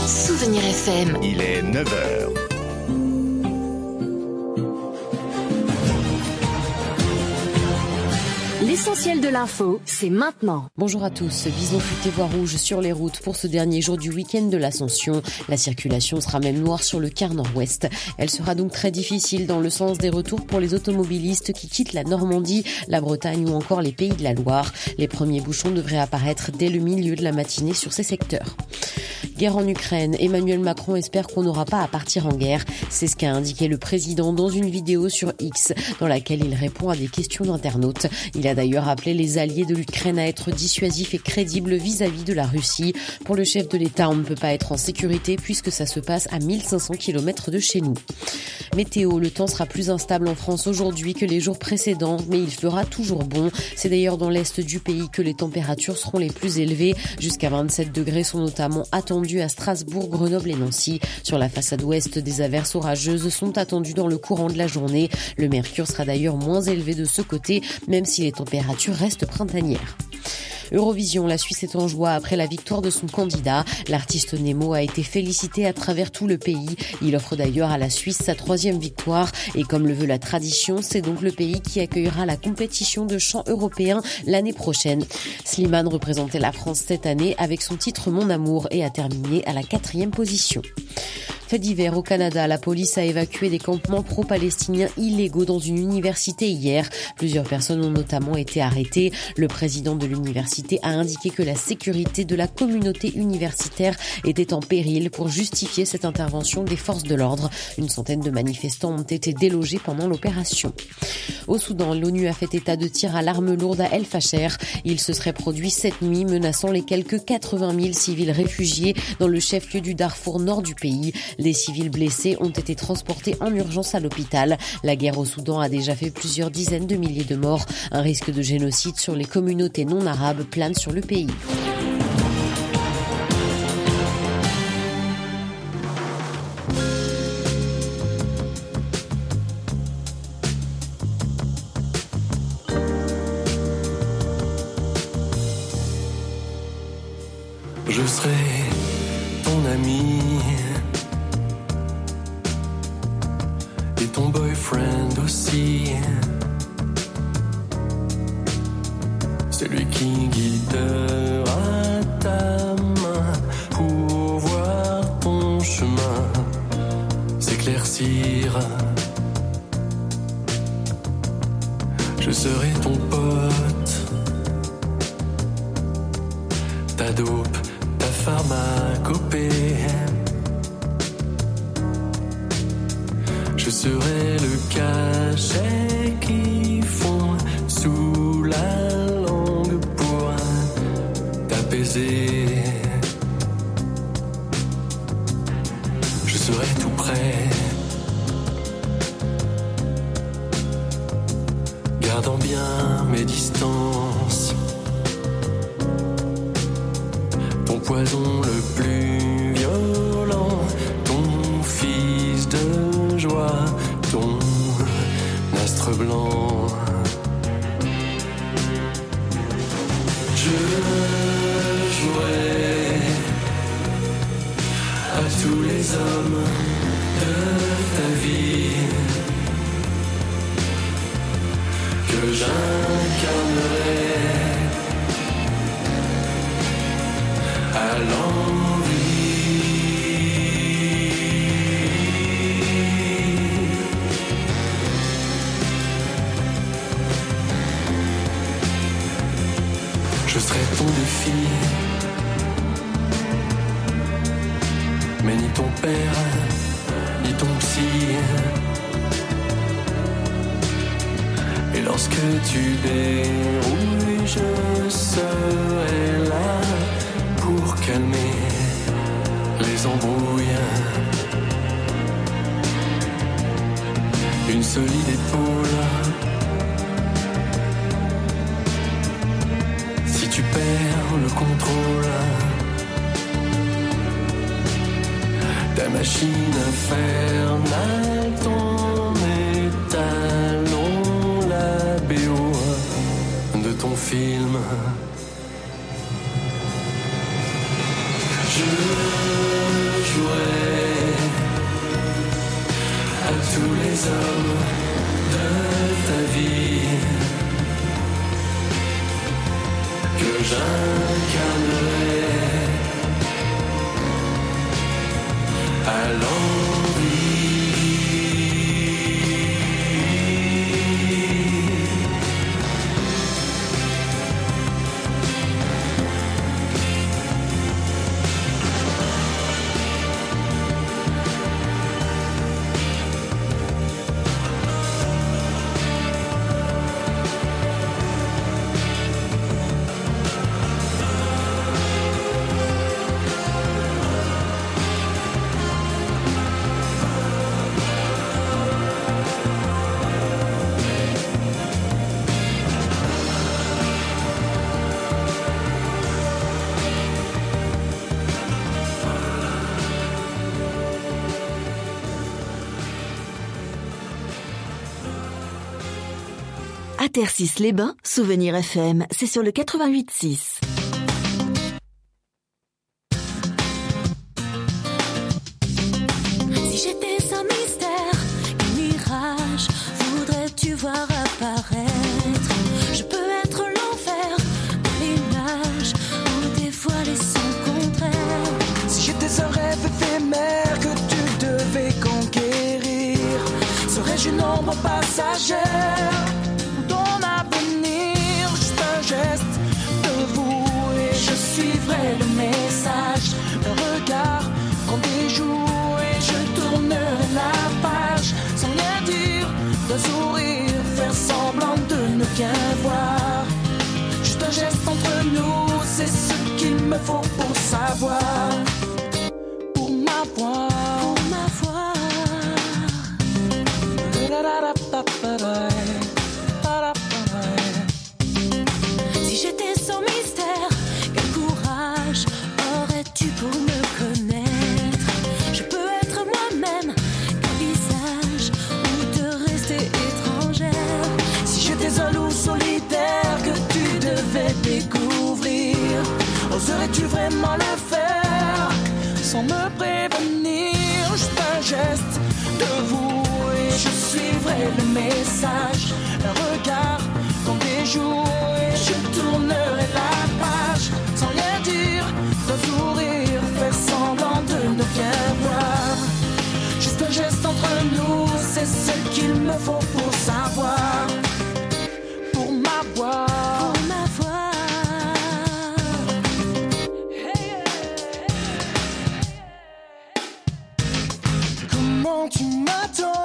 Souvenir FM. Il est 9h. L'essentiel de l'info, c'est maintenant. Bonjour à tous. Bison futé voie rouge sur les routes pour ce dernier jour du week-end de l'Ascension. La circulation sera même noire sur le quart nord-ouest. Elle sera donc très difficile dans le sens des retours pour les automobilistes qui quittent la Normandie, la Bretagne ou encore les Pays de la Loire. Les premiers bouchons devraient apparaître dès le milieu de la matinée sur ces secteurs. Guerre en Ukraine, Emmanuel Macron espère qu'on n'aura pas à partir en guerre. C'est ce qu'a indiqué le président dans une vidéo sur X, dans laquelle il répond à des questions d'internautes. Il a d'ailleurs appelé les alliés de l'Ukraine à être dissuasifs et crédibles vis-à-vis de la Russie. Pour le chef de l'État, on ne peut pas être en sécurité puisque ça se passe à 1500 km de chez nous. Météo, le temps sera plus instable en France aujourd'hui que les jours précédents, mais il fera toujours bon. C'est d'ailleurs dans l'est du pays que les températures seront les plus élevées. Jusqu'à 27 degrés sont notamment attendus à Strasbourg, Grenoble et Nancy. Sur la façade ouest, des averses orageuses sont attendues dans le courant de la journée. Le mercure sera d'ailleurs moins élevé de ce côté, même si les températures restent printanières. Eurovision, la Suisse est en joie après la victoire de son candidat. L'artiste Nemo a été félicité à travers tout le pays. Il offre d'ailleurs à la Suisse sa 3e victoire. Et comme le veut la tradition, c'est donc le pays qui accueillera la compétition de chant européen l'année prochaine. Slimane représentait la France cette année avec son titre Mon Amour et a terminé à la 4e position. Fait divers au Canada, la police a évacué des campements pro-palestiniens illégaux dans une université hier. Plusieurs personnes ont notamment été arrêtées. Le président de l'université a indiqué que la sécurité de la communauté universitaire était en péril pour justifier cette intervention des forces de l'ordre. Une centaine de manifestants ont été délogés pendant l'opération. Au Soudan, l'ONU a fait état de tirs à l'arme lourde à El Fasher. Il se serait produit cette nuit, menaçant les quelques 80 000 civils réfugiés dans le chef-lieu du Darfour nord du pays. Les civils blessés ont été transportés en urgence à l'hôpital. La guerre au Soudan a déjà fait plusieurs dizaines de milliers de morts. Un risque de génocide sur les communautés non arabes plane sur le pays. Je serai ton ami et ton boyfriend aussi, celui qui guidera ta main pour voir ton chemin s'éclaircir. Je serai ton pote, ta dope, ta pharmacopée. Je serai le cachet qui fond sous la langue pour t'apaiser. Je serai tout près, gardant bien mes distances. Ton poison le plus violent, ton fils de joie, ton astre blanc. Je jouerai à tous les hommes de ta vie que j'incarnerai à l'envie. Je serai ton défi, mais ni ton père, ni ton psy. Et lorsque tu dérouilles, je serai là pour calmer les embrouilles. Une solide épaule. Si tu perds le contrôle, ta machine infernale, ton étalon, la BO de ton film. Je jouer à tous les hommes de ta vie que j'incarnerai à l'envie. Tercis-les-Bains, Souvenir FM, c'est sur le 88.6. Si j'étais un mystère, quel mirage voudrais-tu voir apparaître? Je peux être l'enfer, l'image ou dévoiler son contraire. Si j'étais un rêve éphémère que tu devais conquérir, serais-je une ombre passagère? Geste de vous et je suivrai le message, le regard qu'on déjoue et je tournerai la page sans rien dire, d'un sourire, faire semblant de ne rien voir. Juste un geste entre nous, c'est ce qu'il me faut pour savoir, pour m'avoir, pour m'avoir. J'étais sans mystère, quel courage aurais-tu pour me connaître? Je peux être moi-même, qu'un visage ou de rester étrangère. Si j'étais un loup solitaire que tu devais découvrir, oserais-tu vraiment le faire sans me prévenir? Juste un geste de vous et je suivrai le message, un regard qu'on déjoue et je tournerai la page sans rien dire, d'un sourire, faire semblant de ne rien voir. Juste un geste entre nous, c'est ce qu'il me faut pour savoir, pour m'avoir, pour m'avoir. Comment tu m'attends?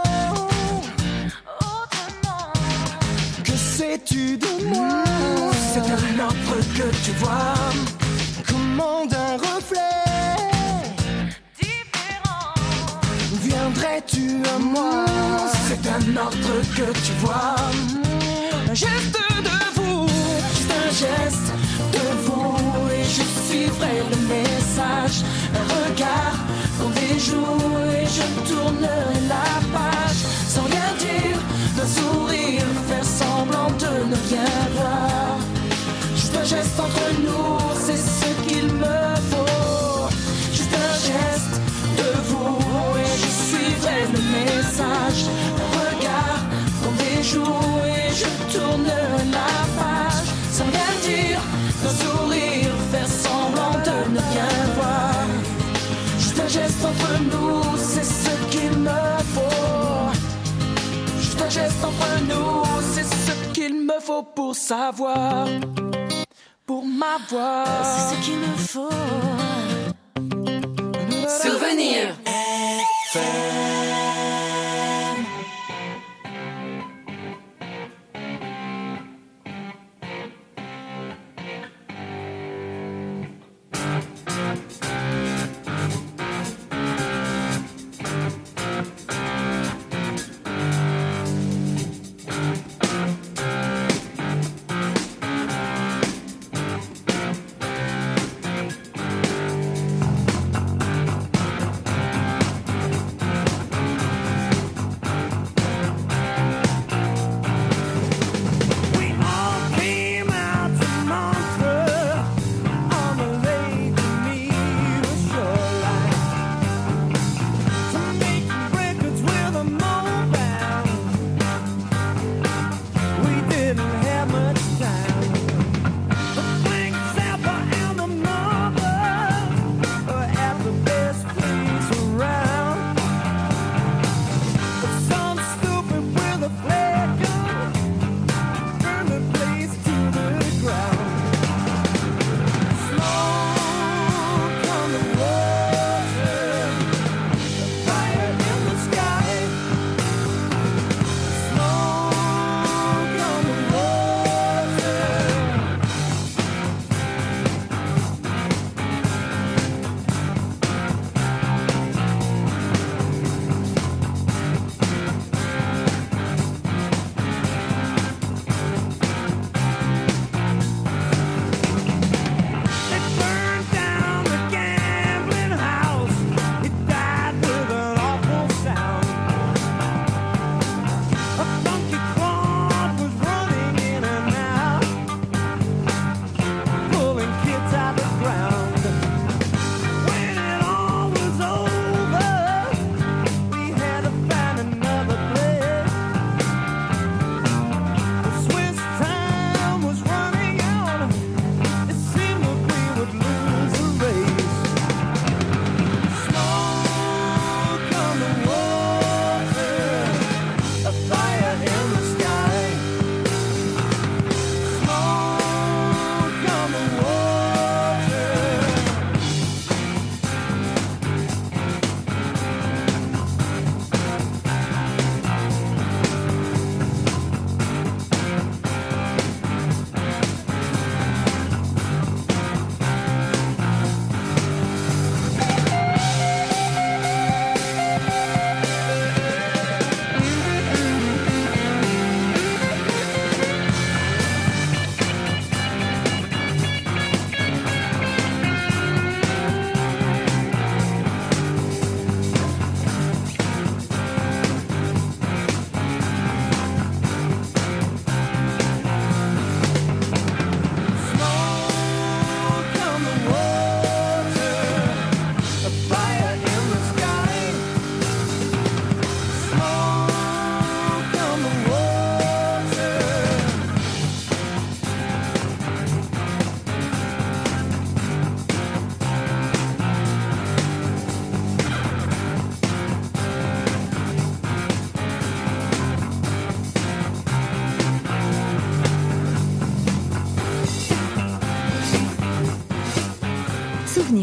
Que sais-tu de moi? C'est un autre que tu vois, comment d'un reflet Différent. viendrais-tu à moi? C'est un autre que tu vois, un geste de vous, juste un geste de vous et je suivrai le message, un regard qu'on déjoue et je tournerai la page sans rien dire, d'un sourire, faire semblant de ne rien voir. Juste un geste entre nous, c'est ce qu'il me faut. Juste un geste de vous et je suivrai le message, un regard qu'on déjoue et je tournerai la page sans rien dire, d'un sourire, faire semblant de ne rien voir. Juste un geste entre nous, c'est ce qu'il me faut. Juste un geste entre nous, c'est ce qu'il me faut pour savoir, pour m'avoir. C'est ce qu'il me faut. Souvenir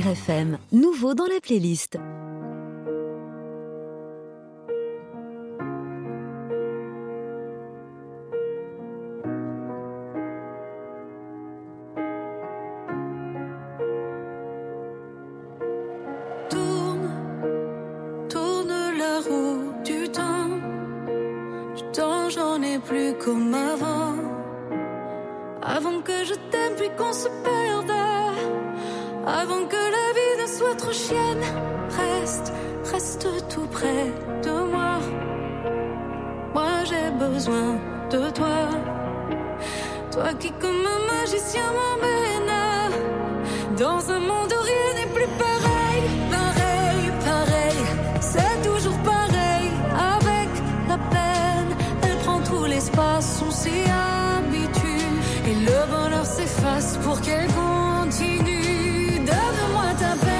FM, nouveau dans la playlist. Tourne la roue du temps. Du temps, j'en ai plus comme avant. Avant que je t'aime puis qu'on se perde. Avant que la vie ne soit trop chienne. Reste tout près de moi. Moi j'ai besoin de toi. Toi qui comme un magicien m'emmène dans un monde où rien n'est plus pareil. Pareil, c'est toujours pareil. Avec la peine, elle prend tout l'espace. On s'y habitue et le bonheur s'efface pour qu'elle continue. Donne-moi ta peine.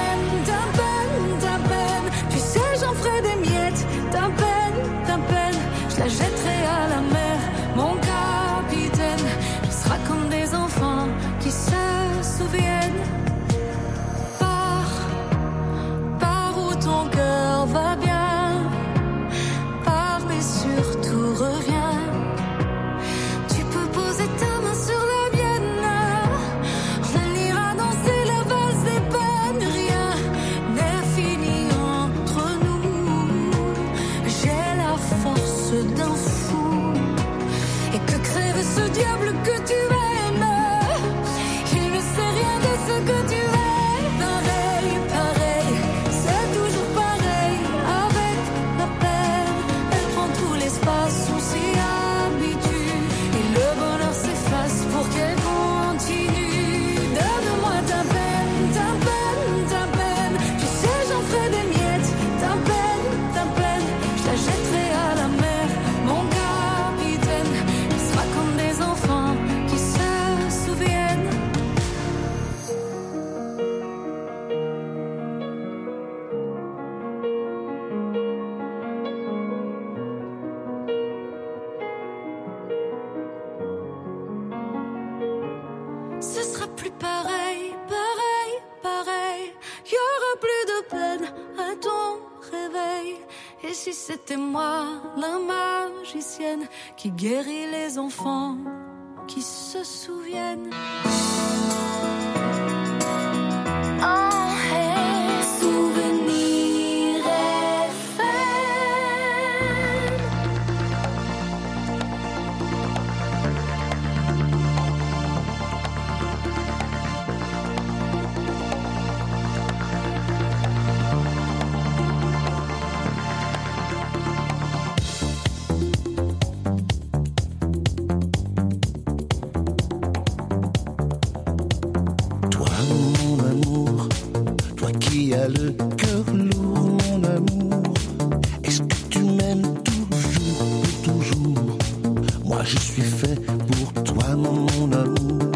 Tu sais, j'en ferai des miettes. Ta peine, je la jetterai à la mer. Mon capitaine, on sera comme des enfants qui se souviennent. Par où ton cœur va bien. Pars mais surtout reviens. Tu peux poser ta main sur la mienne. On ira danser la valse des peines. Rien n'est fini entre nous. J'ai la force d'un fou. Et que crève ce diable que tu aimes. Il ne sait rien de ce que tu es. Pareil, c'est toujours pareil. Avec la peine, elle prend tout l'espace. On s'y habitue et le bonheur s'efface pour qu'elle continue. Donne-moi ta peine. Tu sais, j'en ferai des miettes. Ta peine, je la jetterai à la mer. Mon capitaine, on sera comme des enfants qui se souviennent. Ce sera plus pareil. Y aura plus de peine à ton réveil. Et si c'était moi, la magicienne, qui guérit les enfants qui se souviennent. Oh, hey, souvenir FM. Toi, mon amour, toi qui as le cœur lourd, mon amour, est-ce que tu m'aimes toujours? Moi je suis fait pour toi, mon amour.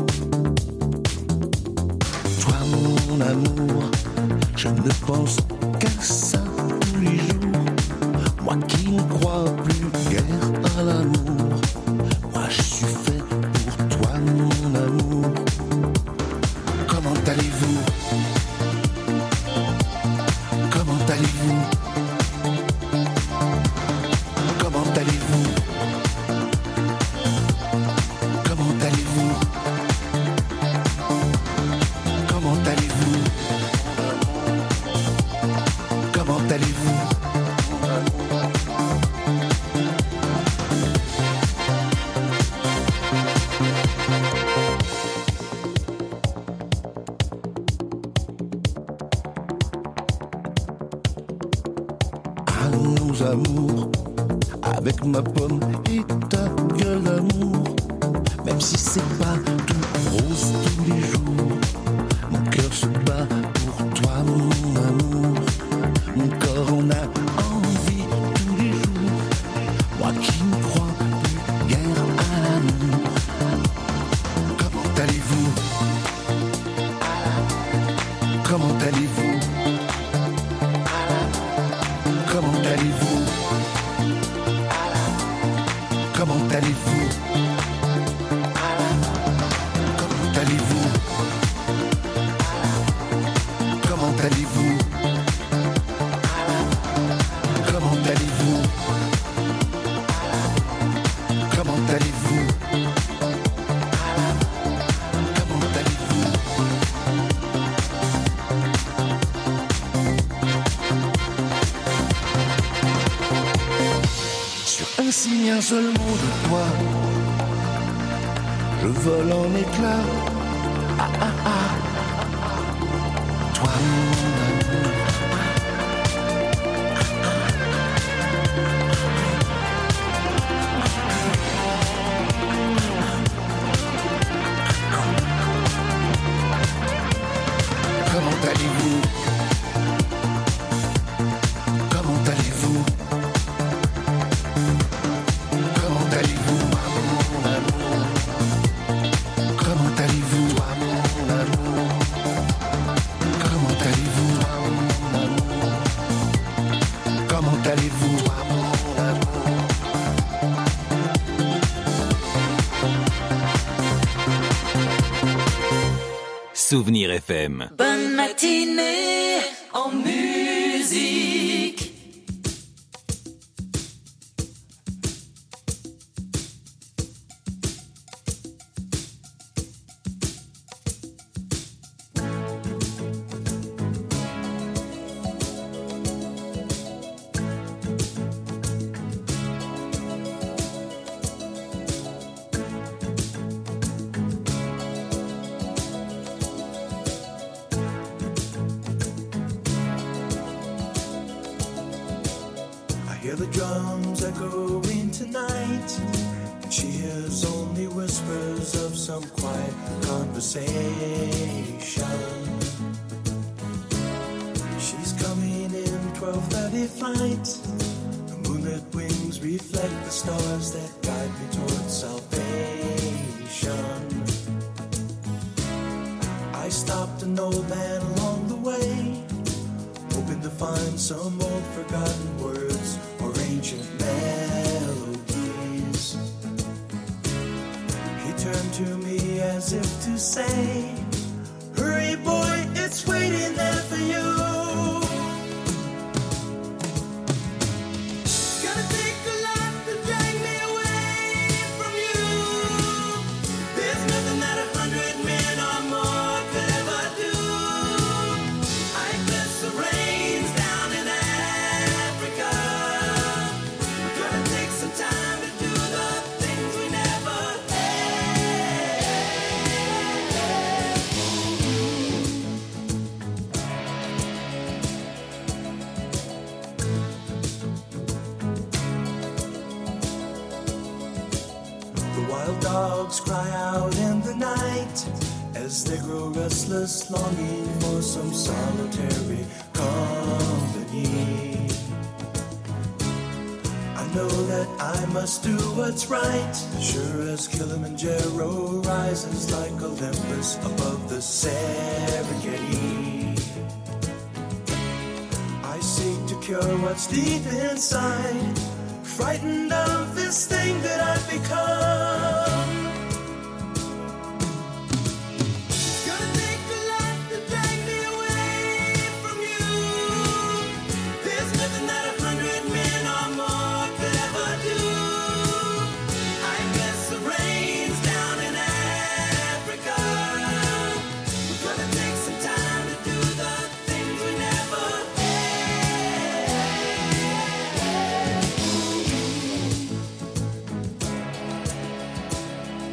Toi, mon amour, je ne pense qu'à ça tous les jours. Moi qui ne crois plus guère à l'amour. Moi je suis fait pour toi, mon amour. Comment allez-vous? Comment allez-vous? Comment allez-vous? Comment allez-vous? Comment allez-vous? Comment allez-vous? À nos amours, avec ma pomme et ta gueule d'amour, même si c'est pas tout rose tous les jours, mon cœur se bat pour toi, mon amour. Mon corps en a envie tous les jours, moi qui ne crois plus guère à l'amour. Comment allez-vous? Comment allez-vous? Comment allez-vous? Comment allez-vous? Comment allez-vous? signe un seul mot de toi, je vole en éclats. Ah ah ah, toi mon amour. Comment allez-vous? Comment allez-vous? Comment allez-vous, moi, mon amour? Comment allez-vous, toi, mon amour? Comment allez-vous, toi, mon amour? Comment allez-vous, toi, mon amour? Souvenir FM. Bonne matinée en musique. Hear the drums echoing tonight, and she hears only whispers of some quiet conversation. She's coming in 12:30 flight. The moonlit wings reflect the stars that guide me towards salvation. I stopped an old man along the way, hoping to find some old forgotten words or ancient melodies. He turned to me as if to say, hurry boy, it's waiting there for you. Gonna take a lot to drag me away from you. There's nothing that 100 men or more could ever do. I bless the rains down in Africa. Gonna take some time to do the things we never had. The wild dogs cry out in the night as they grow restless, longing for some solitary company. I know that I must do what's right, sure as Kilimanjaro rises like Olympus above the Serengeti. I seek to cure what's deep inside, frightened of this thing that I've become. Gonna take a lot to drag me away from you. There's nothing that 100 men or more could ever do. I guess the rains down in Africa. We're gonna take some time to do the things we never had.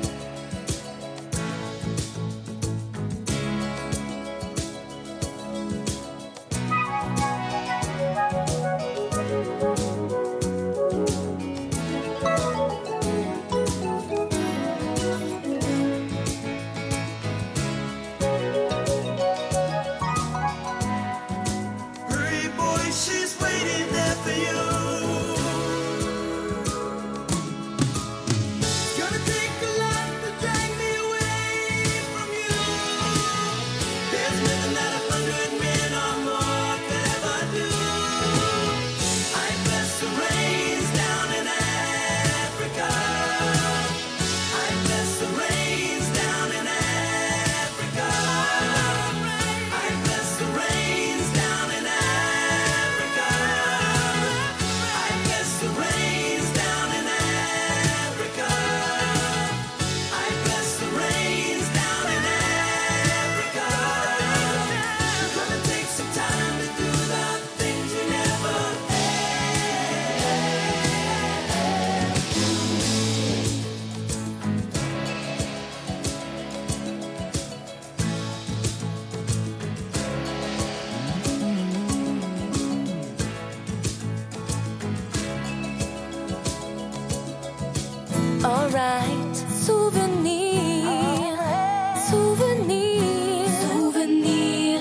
alright. Souvenir, souvenir, souvenir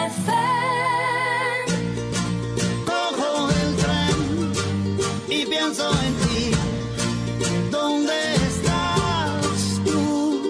FM. Cojo el tren y pienso en ti. ¿Dónde estás tú?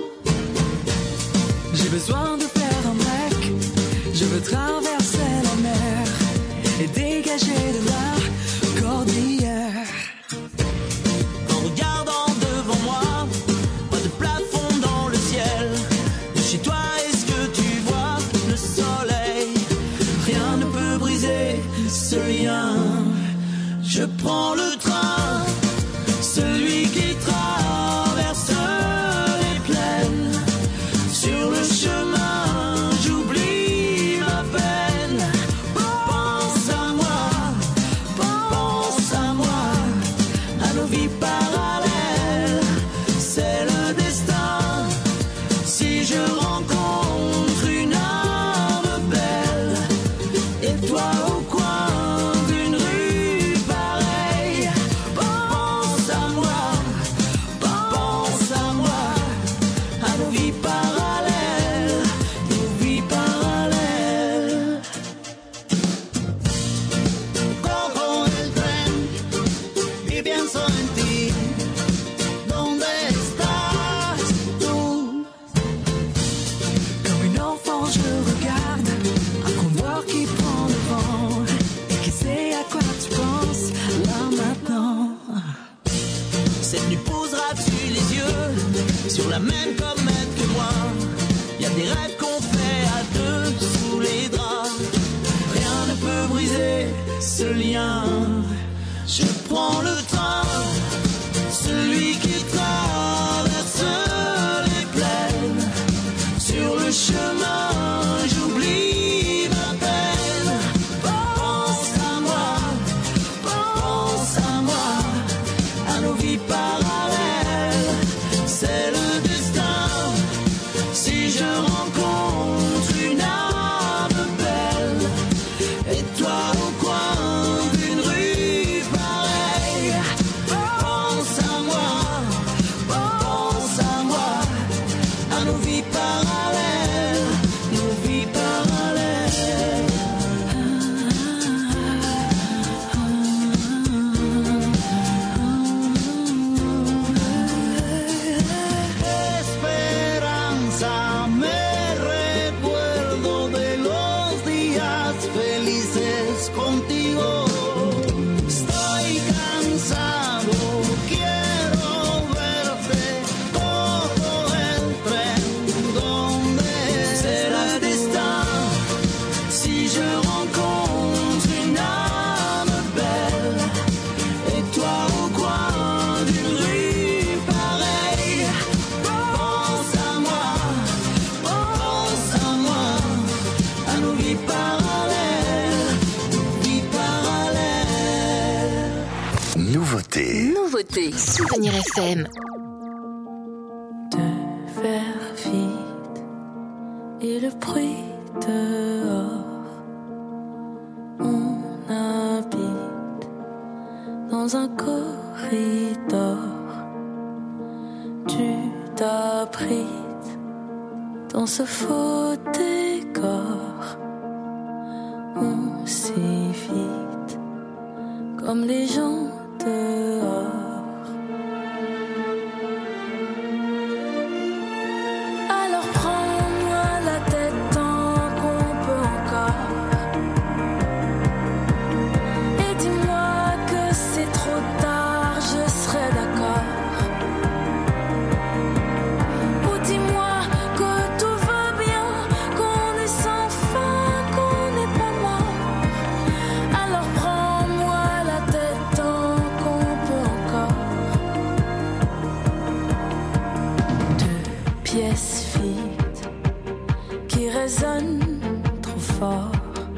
J'ai besoin de faire un break. Je veux traverser la mer et dégager de la cordillère. En regardant devant moi, pas de plafond dans le ciel. De chez toi, est-ce que tu vois le soleil? Rien ne peut briser ce lien. Je prends le train, celui qui traverse les plaines. Sur le chemin, j'oublie ma peine. Pense à moi, à nos vies parallèles. C'est le destin. Si je rencontre une âme belle, et toi au coin d'une rue pareille, pense à moi, à nos vies parallèles, nos vies parallèles. Cojo el tren y pienso en ti. ¿Dónde estás tú? Comme une enfant, je regarde un convoi qui prend le vent et qui sait à quoi tu penses là maintenant. Cette nuit poseras-tu les yeux sur la même comète que moi? Y a des rêves qu'on fait à deux sous les draps. Rien ne peut briser ce lien. Je prends le train, celui qui traverse les plaines. Sur le chemin, j'oublie ma peine. Pense à moi, à nos vies parallèles. C'est le destin. Si je rencontre une âme belle, et toi au coin d'une rue pareille, pense à moi, à nos vies parallèles, nos vies parallèles. Esperanza, me recuerdo de los días felices contigo. Estoy cansado, quiero verte. Cojo el tren, ¿dónde será el destin? Si je rencontre une âme belle, et toi au coin d'une rue pareille, pense à moi, à nos vies parallèles, Nouveauté. Nouveauté. Souvenir FM. De faire vite et le bruit dehors. On habite dans un corridor. Tu t'abrites dans ce faux décor. On s'évite comme les gens dehors. Alors prends-moi la tête tant qu'on peut encore. Et dis-moi que c'est trop tard, je serai d'accord. Ou dis-moi que tout va bien, qu'on est sans fin, qu'on n'est pas mort. Alors prends-moi la tête tant qu'on peut encore. Deux pièces vides qui résonnent trop fort.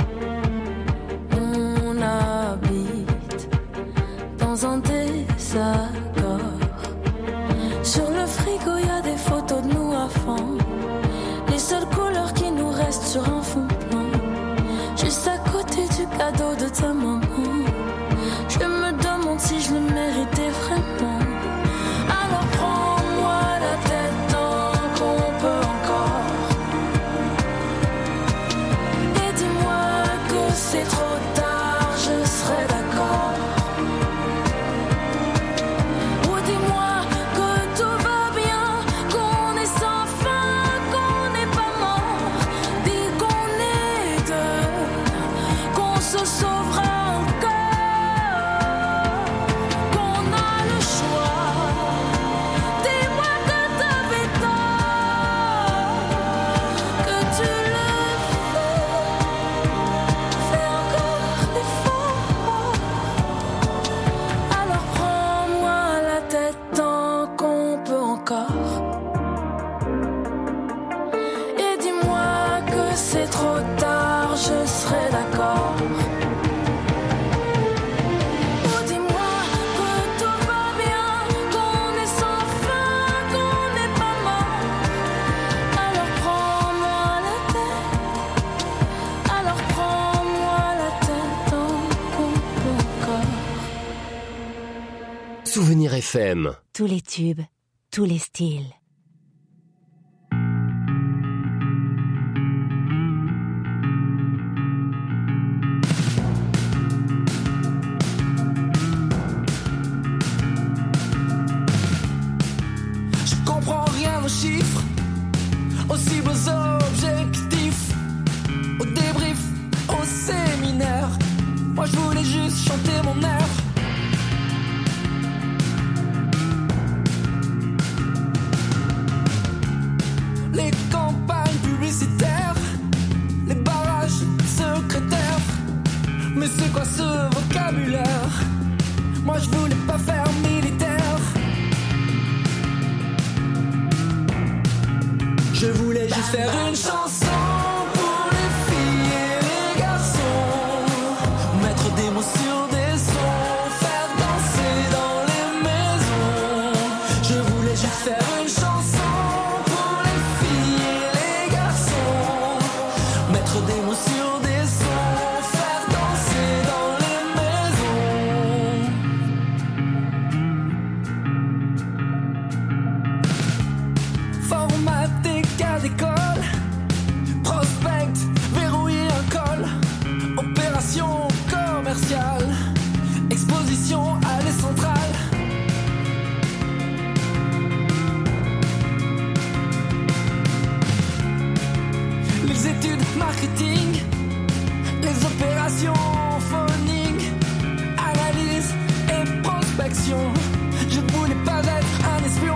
On habite dans un désaccord. Sur le frigo, y a des photos de nous à fond. Les seules couleurs qui nous restent sur un fond blanc. Juste à côté du cadeau de ta maman. Je me demande si je le méritais vraiment. Alors prends Souvenir FM. Tous les tubes, tous les styles. Je comprends rien aux chiffres, aussi beaux objectifs, au débrief, au séminaire. Moi je voulais juste chanter mon air. Les campagnes publicitaires, les barrages secrétaires. Mais c'est quoi ce vocabulaire? Moi je voulais pas faire militaire. Je voulais juste faire une chanson pour les filles et les garçons, mettre des mots sur des sons, faire danser dans les maisons. Je voulais juste faire une chanson pour les filles et les garçons, mettre des mots sur des sons, faire danser dans les maisons. Formater cas d'école, prospect, verrouiller un col, opération commerciale, exposition allée centrale. Les études marketing, les opérations phoning, analyse et prospection. Je voulais pas être un espion.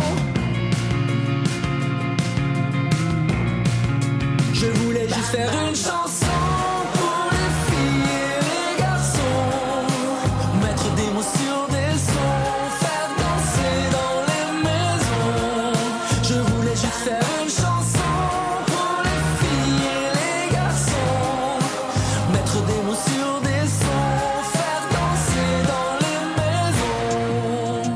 Je voulais juste faire une chanson pour les filles et les garçons, mettre des mots sur des sons, faire danser dans les maisons. Je voulais juste faire une chanson pour les filles et les garçons, mettre des mots sur des sons, faire danser dans les maisons.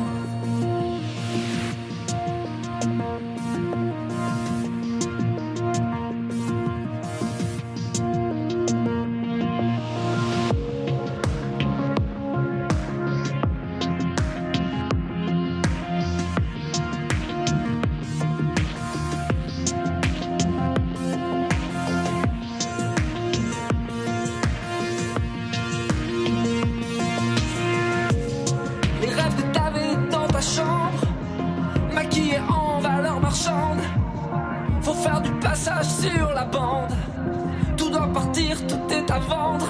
Les rêves que t'avais dans ta chambre, maquillés en valeur marchande. Faut faire du passage sur la bande. Tout doit partir, tout est à vendre.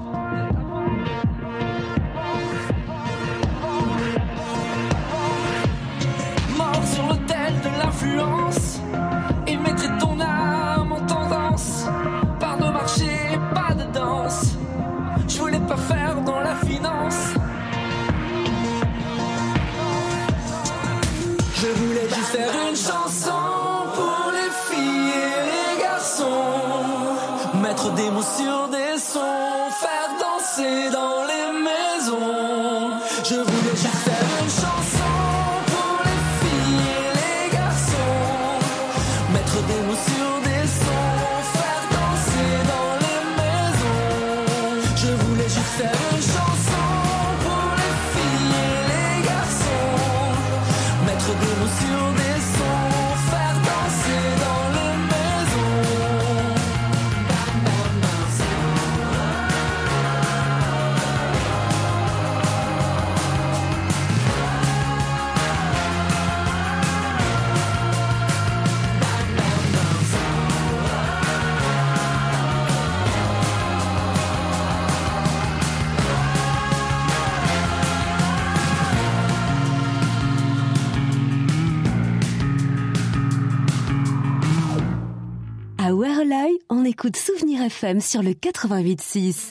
Mort sur l'autel de l'influence, ils mettraient ton âme en tendance. Pas de marché, pas de danse. Je voulais pas faire dans la finance. Je voulais juste faire une chanson pour les filles et les garçons, mettre des mots sur des sons, faire danser dans les maisons. Je voulais juste faire une chanson pour les filles et les garçons, mettre des mots sur des sons, faire danser dans les maisons. Je voulais juste faire une chanson pour les filles et les garçons, mettre des mots sur des sons, faire danser dans les maisons. À Ouerleuil, on écoute Souvenir FM sur le 88.6.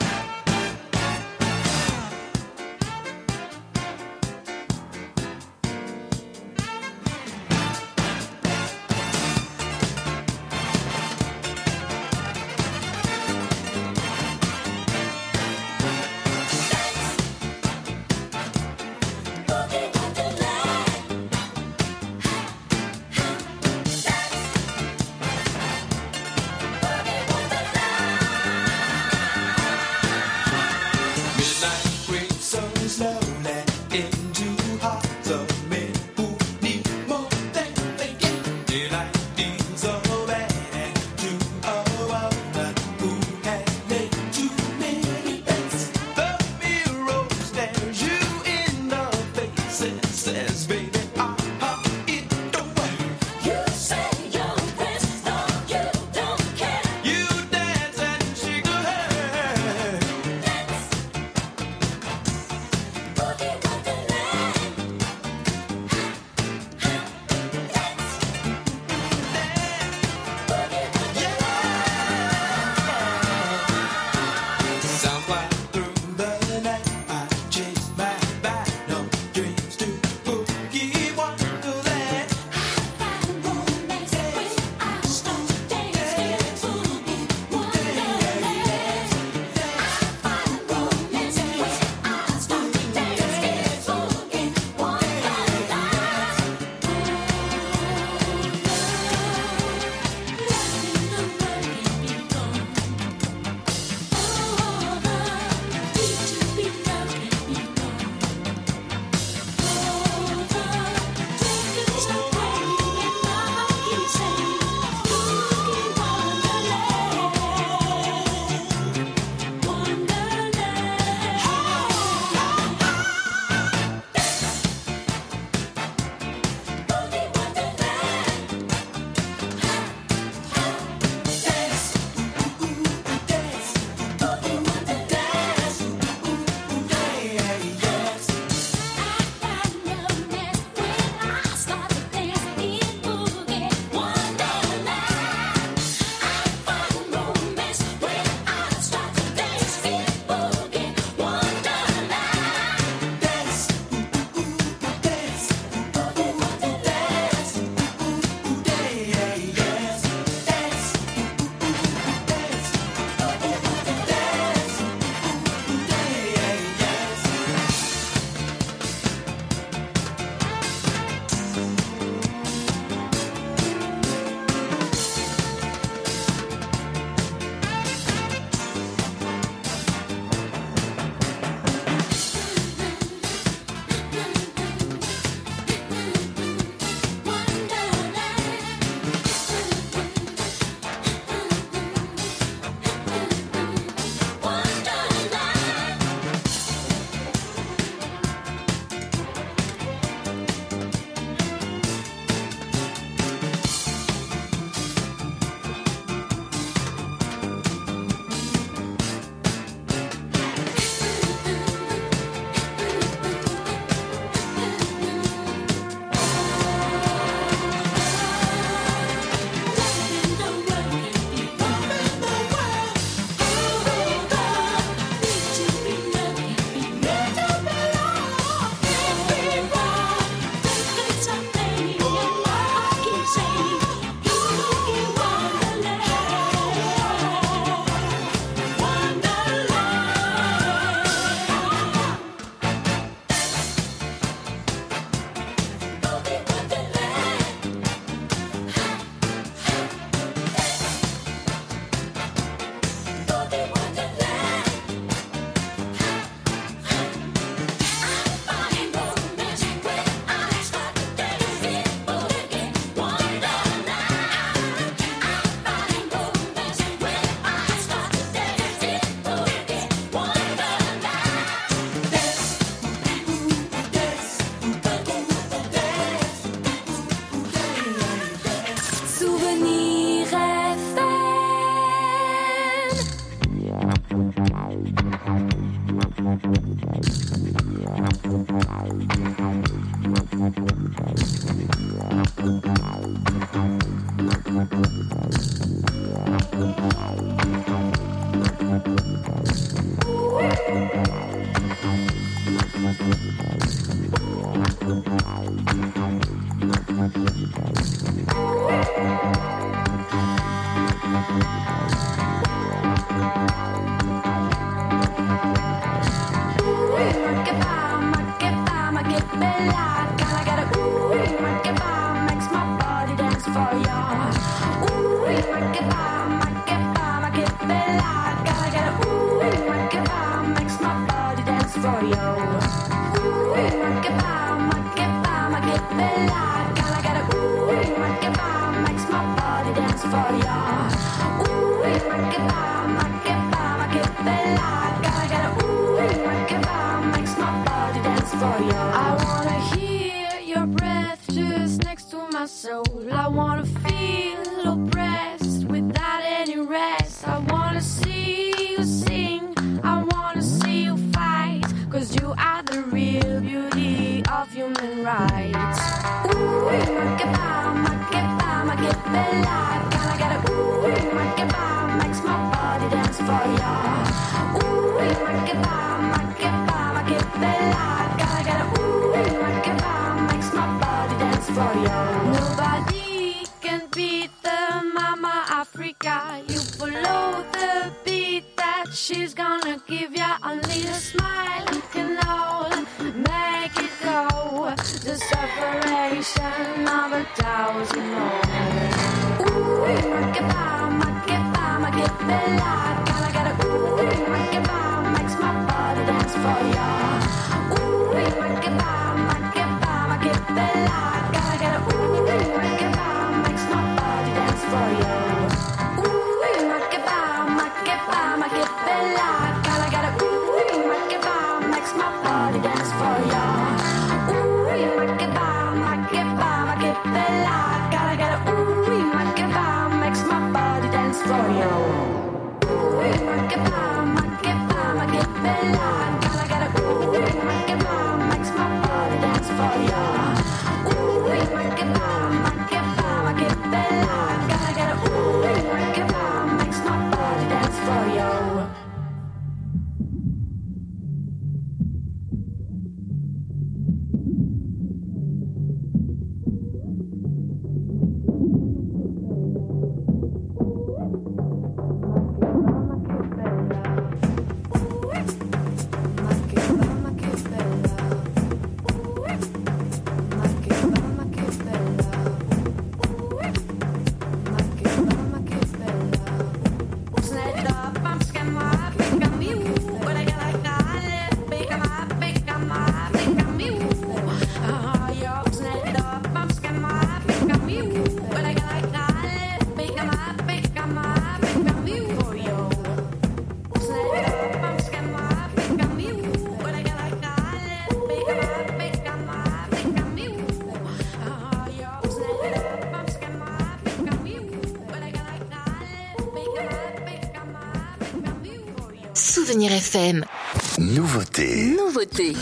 Souvenir FM. Nouveauté. Nouveauté.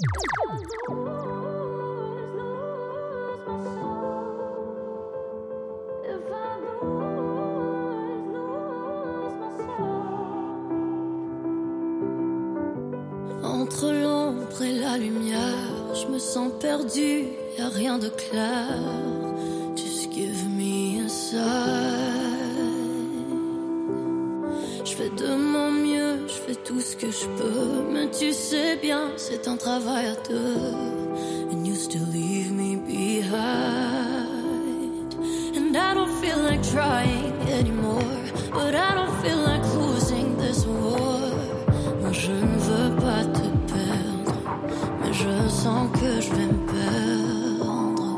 Entre l'ombre et la lumière, je me sens perdue, y a rien de clair. Just give me a sign. Je fais de mon mieux, je fais tout ce que je peux, mais tu sais bien, c'est un travail à deux. And you still leave me behind. And I don't feel like trying anymore, but I don't feel like losing this war. Moi je ne veux pas te perdre, mais je sens que je vais me perdre.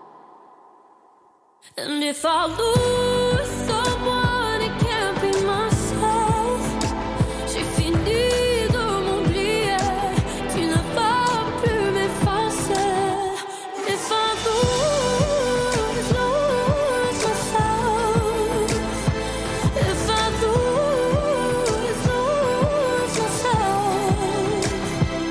And if I lose someone, it can't be myself. J'ai fini de m'oublier, tu ne vas plus m'effacer. If I lose myself, if I lose myself,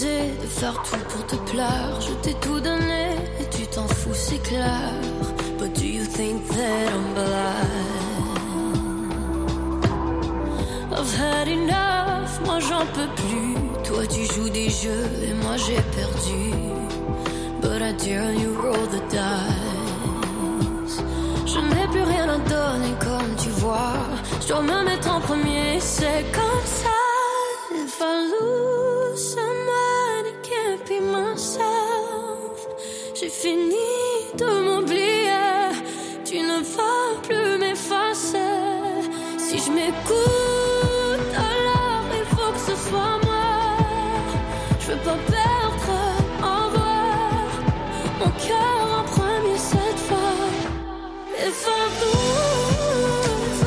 refusé de faire tout pour te plaire. Je t'ai tout donné et tu t'en fous, c'est clair. But do you think that I'm blind? I've had enough, moi j'en peux plus. Toi tu joues des jeux et moi j'ai perdu. But I dare you roll the dice. Je n'ai plus rien à donner comme tu vois. Je dois me mettre en premier, c'est comme ça. If I lose someone, it can't be myself. J'ai fini de m'oublier. Tu ne vas plus m'effacer. Si je m'écoute, alors il faut que ce soit moi. Je veux pas perdre en voix mon cœur en premier cette fois. If I lose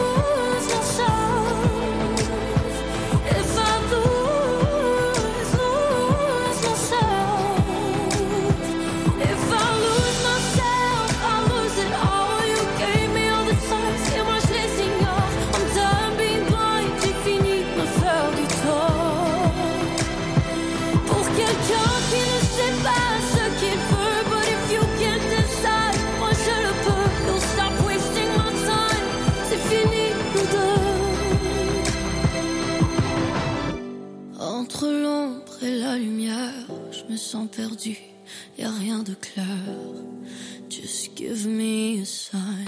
myself, if I lose myself, if I lose myself, I lose it all. You gave me all the signs et moi je les ignore. I'm done being blind, j'ai fini de me faire du tort. Pour quelqu'un qui ne sait pas ce qu'il veut, but if you can't decide, moi je le peux. Don't stop wasting my time, c'est fini nous deux. Entre l'ombre et la lumière, je me sens perdu, y'a rien de clair. Just give me a sign.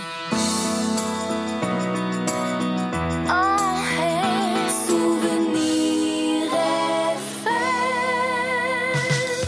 Oh hey, Souvenir FM.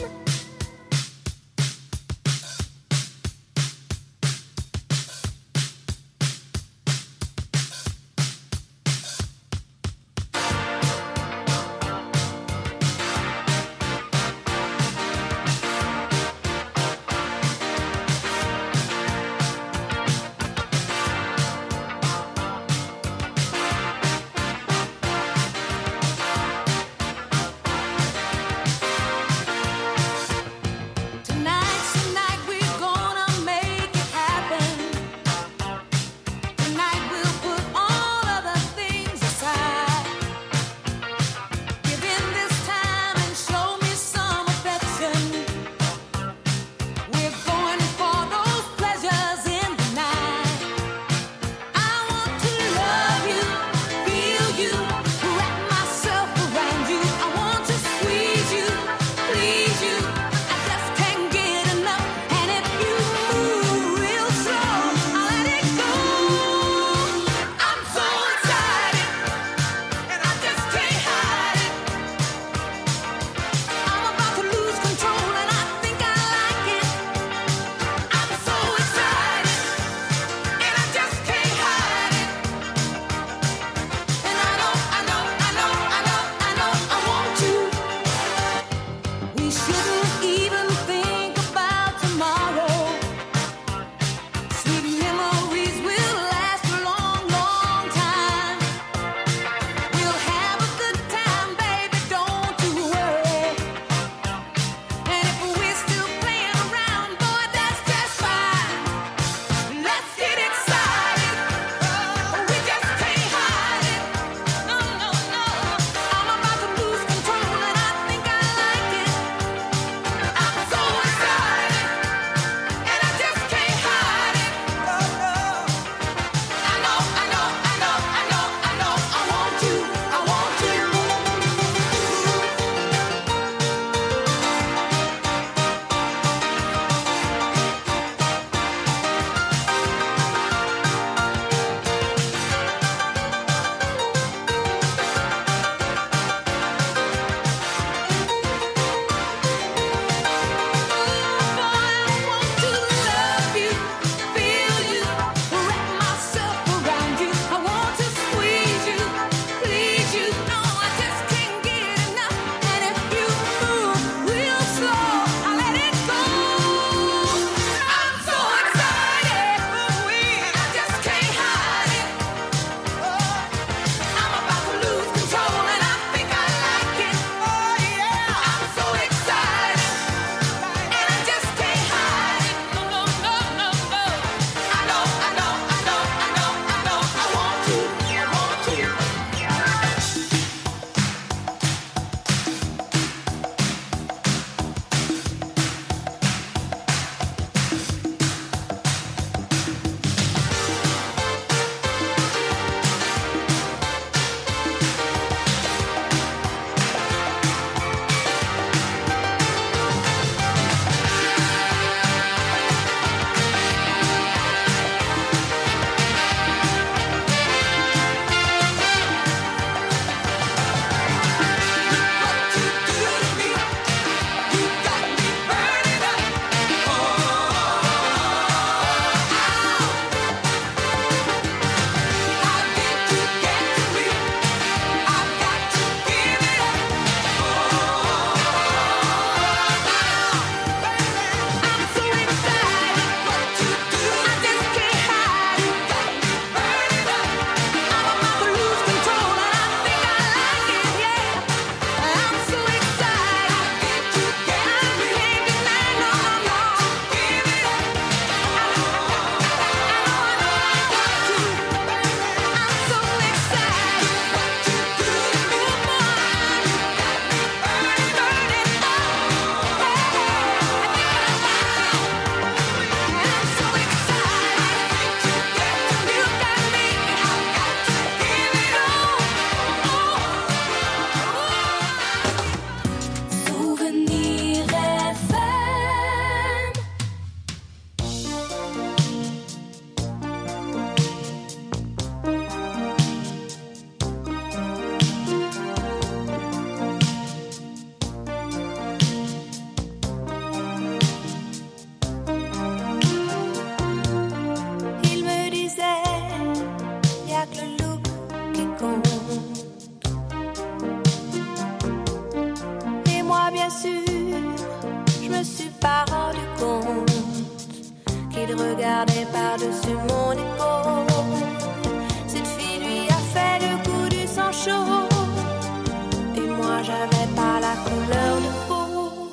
Il regardait par-dessus mon épaule. Cette fille lui a fait le coup du sang chaud. Et moi j'avais pas la couleur de peau.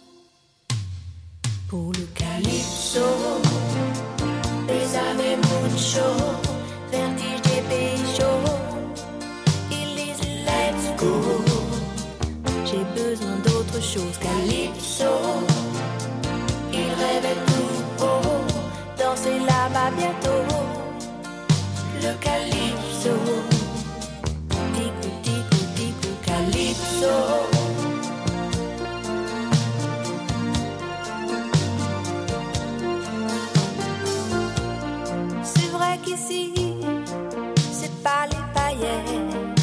Pour le calypso, bésame mucho, vertige des pays chauds. Il disent let's go. J'ai besoin d'autre chose, calypso. Il rêvait tout haut, danser là-bas bientôt. Le calypso, tico, calypso. C'est vrai qu'ici, c'est pas les paillettes.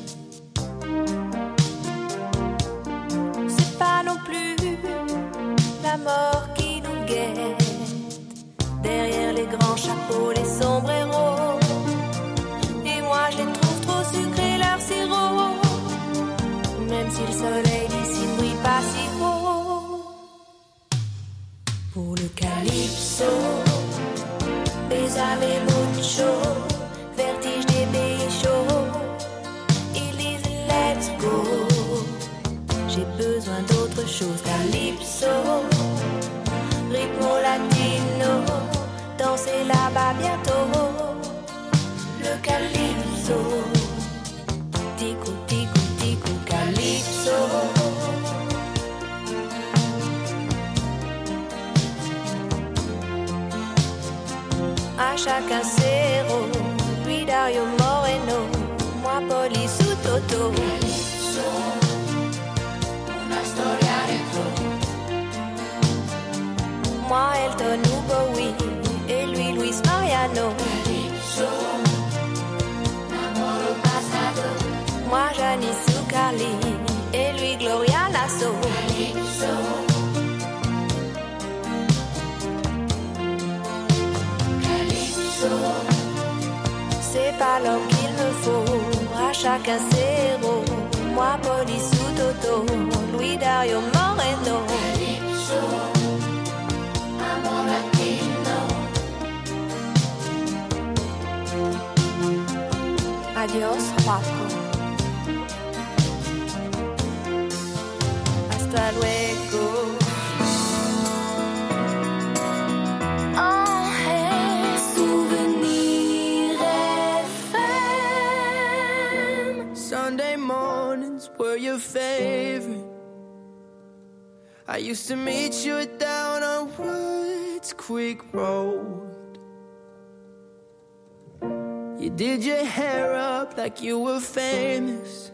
C'est pas non plus la mort qui nous guette. Derrière les grands chapeaux, les sombreros. Et moi je les trouve trop sucrés, leur sirop. Même si le soleil d'ici ne brille pas si haut. Pour le calypso, bésame mucho, vertige des pays chauds. Ils disent let's go. J'ai besoin d'autre chose, calypso, ritmo latino, danser là-bas bientôt. Le calypso, tico, calypso. À chacun ses rôles, lui Dario Moreno, moi Poli sous Toto. Una storia retro. Moi Elton ou Bowie, et lui Luis Mariano. Calypso, amor pasado. Moi Janis ou Carly, et lui Gloria Lasso. Calypso. C'est pas l'homme qu'il me faut, à chacun ses rôles. Moi, Poli sous Toto, Louis Dario Moreno. Calypso, amor latino. Adios, Juaco. Hasta luego. Sunday mornings were your favorite. I used to meet you down on Woods Creek Road. You did your hair up like you were famous,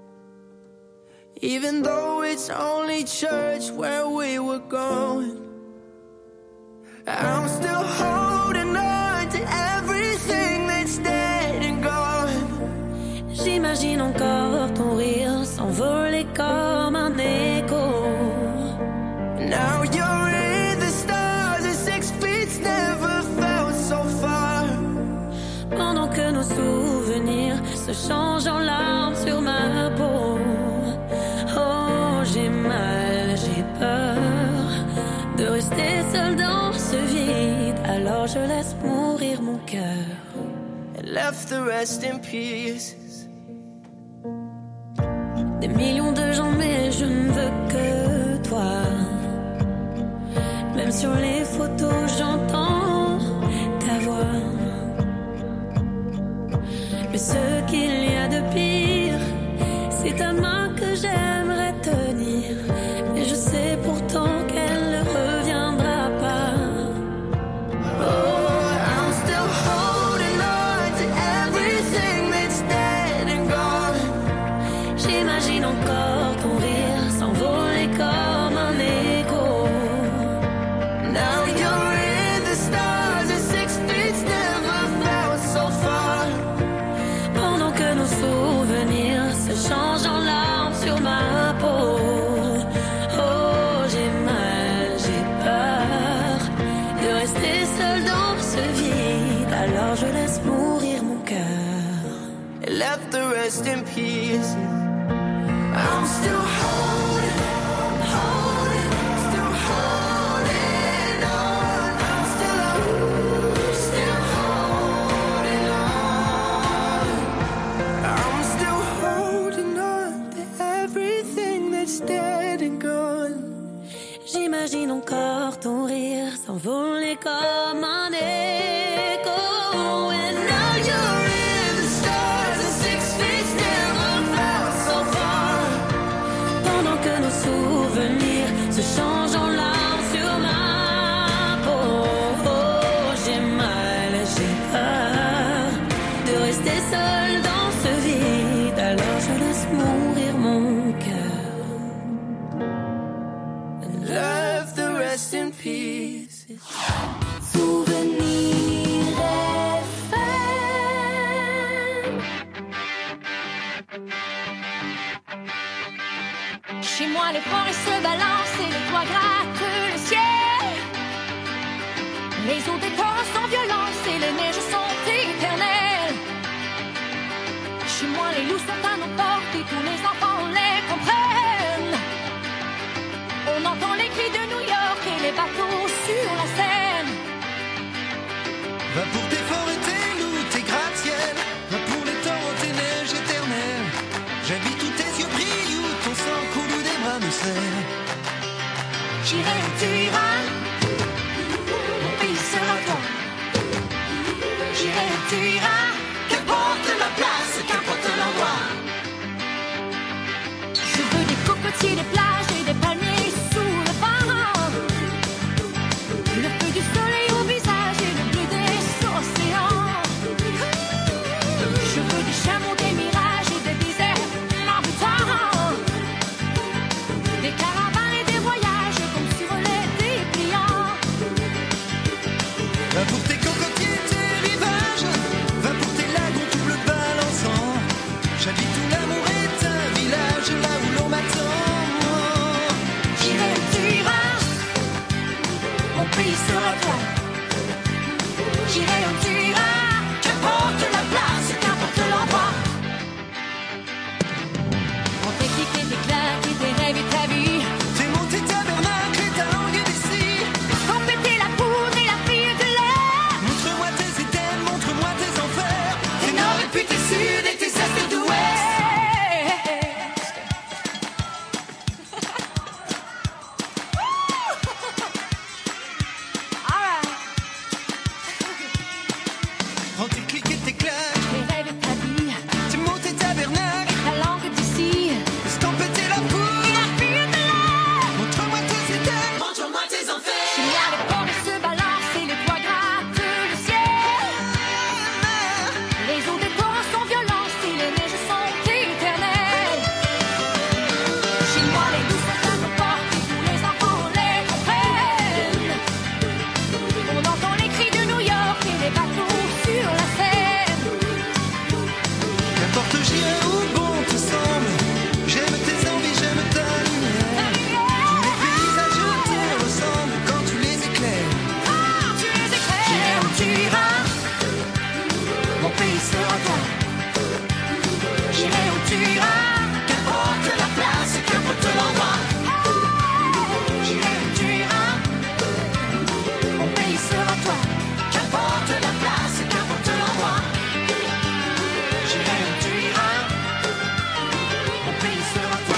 even though it's only church where we were going. I'm still holding on to everything that's dead and gone. J'imagine encore ton rire s'envoler comme un écho. Now you're in the stars and 6 feet never felt so far. Pendant que nos souvenirs se changent en larmes sur ma peau. Oh, j'ai mal, j'ai peur de rester seule dans ce vide. Alors je laisse mourir mon cœur. And left the rest in peace. Des millions de gens, mais je ne veux que toi. Même sur les photos, j'entends ta voix. Mais ce qu'il y a de pire, c'est ta main que j'aimerais tenir. Mais je sais pourtant qu'elle ne reviendra pas. Oh, I'm still holding on to everything that's dead and gone. J'imagine encore ton rire s'envoler comme un écho. Now you're in the stars and 6 feet never felt so far. Pendant que nos souvenirs se changent en larmes sur ma peau. Oh, j'ai mal, j'ai peur de rester seule dans ce vide. Alors je laisse mourir mon cœur. And left the rest in peace. I'm still holding, still holding on. I'm still j'imagine encore ton rire s'envoler comme un écho. And now you're in the stars and 6 feet never felt so far. Pendant que nos souvenirs se changent en larmes sur ma peau, j'ai mal, j'ai peur de rester seule dans ce vide. Alors je laisse mourir mon cœur. And love the rest in peace. Souvenir FM. Chez moi, les forêts se balancent et les toits grattent le ciel. Les eaux des torrents sont violentes et les neiges sont éternelles. Chez moi, les loups sont à nos portes et tous les enfants les comprennent. On entend les cris de New York et les bateaux sur la Seine. Va pour tes forêts, tes loups, tes gratte-ciel. Va pour les torrents, tes neiges éternelles. J'habite où tes yeux brillent, où ton sang coule, où des bras me serrent. J'irai où tu iras, mon pays sera toi. J'irai où tu iras.